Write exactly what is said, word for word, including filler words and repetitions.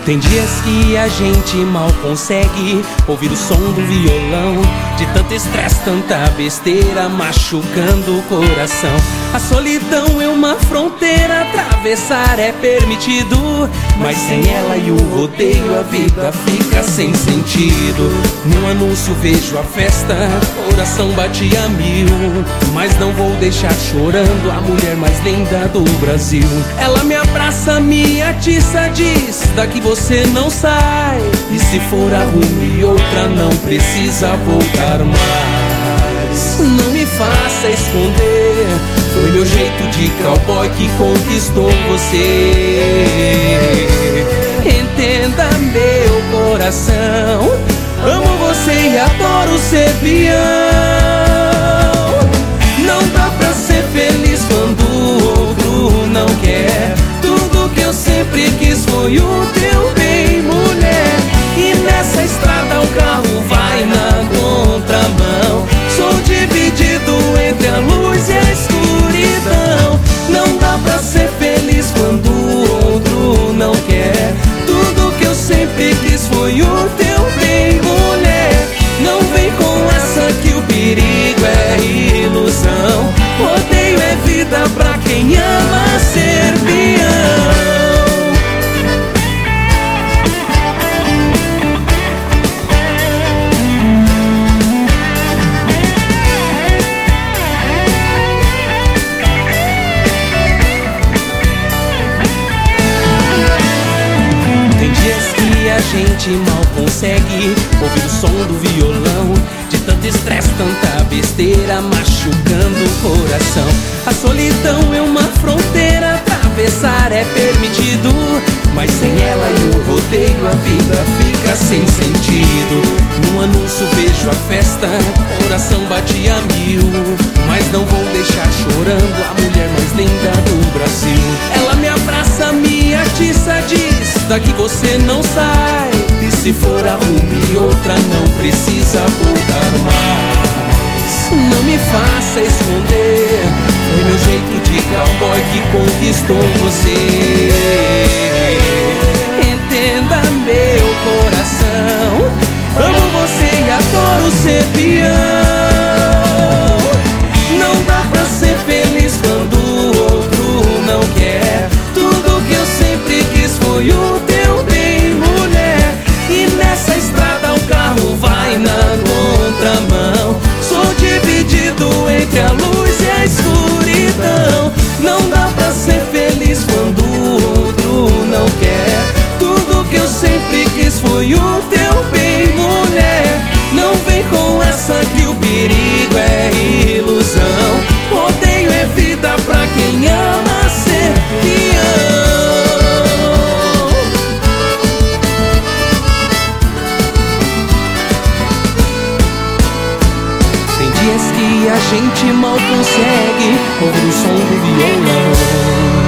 Tem dias que a gente mal consegue ouvir o som do violão, de tanto estresse, tanta besteira machucando o coração. A solidão é uma fronteira, atravessar é permitido, mas sem ela e o rodeio a vida fica sem sentido. Num anúncio vejo a festa, coração bate a mil, mas não vou deixar chorando a mulher mais linda do Brasil. Ela me abraça, me atiça, diz: daqui você não sai, e se for a ruim outra não precisa voltar mais. Não me faça esconder, foi meu jeito de cowboy que conquistou você. Entenda meu coração, amo você e adoro ser peão. Não dá pra ser feliz quando o outro não quer. Tudo que eu sempre quis foi o teu bem, mulher. E nessa estrada o carro vai na contramão. Sou dividido entre a luz e a escuridão. Não dá pra ser feliz quando o outro não quer. Tudo que eu sempre quis foi o teu bem, mulher. Não vem com essa que o perigo é ilusão. Rodeio é vida pra quem ama ser peão. A gente mal consegue ouvir o som do violão, de tanto estresse, tanta besteira machucando o coração. A solidão é uma fronteira, atravessar é permitido, mas sem ela e o rodeio a vida fica sem sentido. No anúncio vejo a festa, coração bate a mil, mas não vou deixar chorando a mulher mais linda do Brasil. Ela me abraça, me atiça, diz: daqui você não sai, e se for a ruim outra não precisa voltar mais. Não me faça esconder, foi meu jeito de cowboy que conquistou você. Entenda meu coração, amo você e adoro ser peão. Não dá pra ser feliz quando o outro não quer. Tudo que eu sempre quis foi o teu bem, mulher. E nessa estrada o carro vai na contramão. Sou dividido entre a luz e a escuridão. Não dá pra ser feliz quando o outro não quer. Tudo que eu sempre quis foi o teu bem, mulher. Não vem com essa que o perigo é ilusão. Rodeio é vida pra quem ama ser peão. Tem dias que a gente mal consegue ouvir o som do violão.